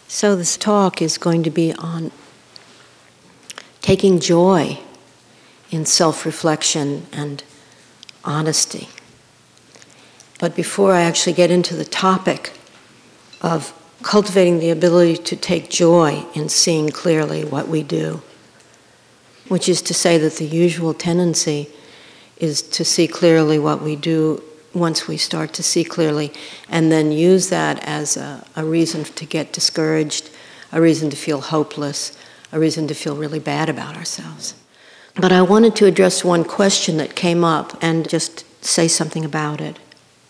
So this talk is going to be on taking joy in self-reflection and honesty. But before I actually get into the topic of cultivating the ability to take joy in seeing clearly what we do, which is to say that the usual tendency is to see clearly what we do once we start to see clearly, and then use that as a reason to get discouraged, a reason to feel hopeless, a reason to feel really bad about ourselves. But I wanted to address one question that came up and just say something about it.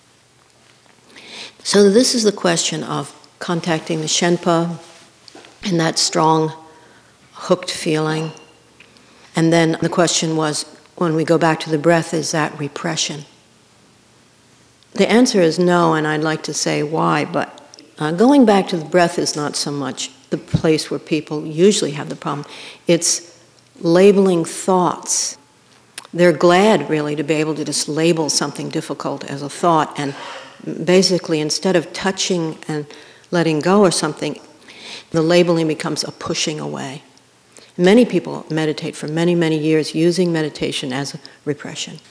So this is the question of contacting the Shenpa and that strong, hooked feeling. And then the question was, when we go back to the breath, is that repression? The answer is no, and I'd like to say why, but going back to the breath is not so much the place where people usually have the problem. It's labeling thoughts. They're glad, really, to be able to just label something difficult as a thought, and basically, instead of touching and letting go or something, the labeling becomes a pushing away. Many people meditate for many, many years using meditation as a repression.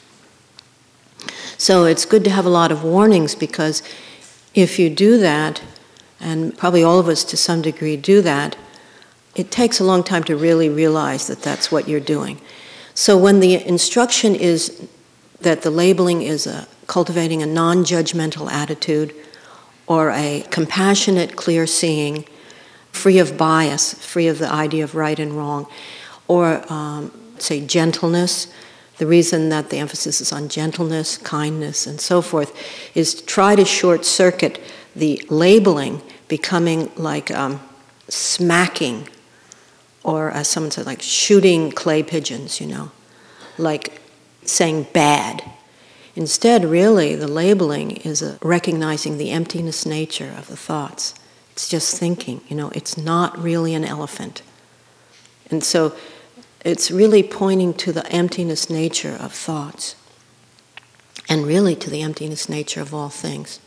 So it's good to have a lot of warnings, because if you do that, and probably all of us to some degree do that, it takes a long time to really realize that that's what you're doing. So when the instruction is that the labeling is cultivating a non-judgmental attitude or a compassionate, clear seeing, free of bias, free of the idea of right and wrong, or say gentleness. The reason that the emphasis is on gentleness, kindness, and so forth is to try to short-circuit the labeling becoming like smacking, or as someone said, like shooting clay pigeons, like saying bad. Instead, really, the labeling is recognizing the emptiness nature of the thoughts. It's just thinking, it's not really an elephant. And so it's really pointing to the emptiness nature of thoughts, and really to the emptiness nature of all things.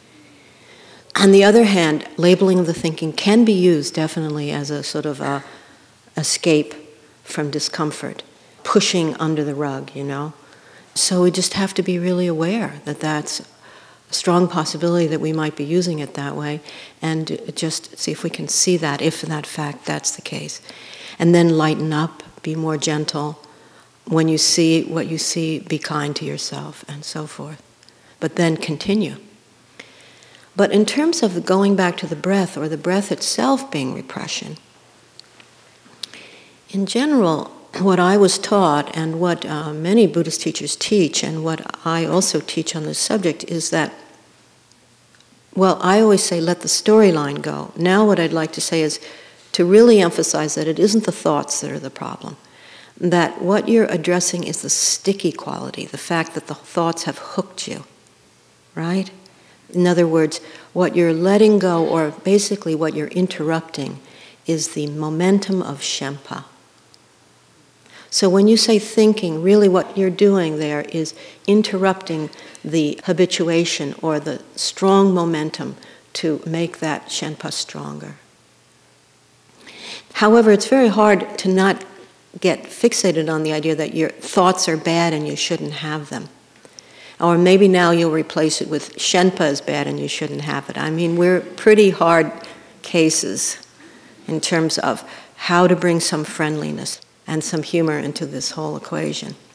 On the other hand, labeling of the thinking can be used definitely as a sort of escape from discomfort, pushing under the rug, So we just have to be really aware that that's a strong possibility that we might be using it that way, and just see if we can see that, if in that fact that's the case. And then lighten up, be more gentle. When you see what you see, be kind to yourself, and so forth. But then continue. But in terms of going back to the breath, or the breath itself being repression, in general, what I was taught, and what many Buddhist teachers teach, and what I also teach on this subject, is that, well, I always say let the storyline go. Now what I'd like to say is to really emphasize that it isn't the thoughts that are the problem. That what you're addressing is the sticky quality, the fact that the thoughts have hooked you, right? In other words, what you're letting go, or basically what you're interrupting, is the momentum of Shenpa. So when you say thinking, really what you're doing there is interrupting the habituation or the strong momentum to make that Shenpa stronger. However, it's very hard to not get fixated on the idea that your thoughts are bad and you shouldn't have them. Or maybe now you'll replace it with Shenpa is bad and you shouldn't have it. I mean, we're pretty hard cases in terms of how to bring some friendliness and some humor into this whole equation.